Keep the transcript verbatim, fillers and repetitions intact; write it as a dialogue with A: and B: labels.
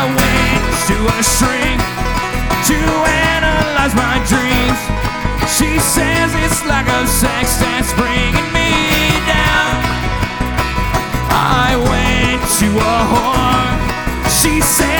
A: went to a shrink to analyze my dreams. She says it's lack of sex that's bringing me down. I went to a whore. She said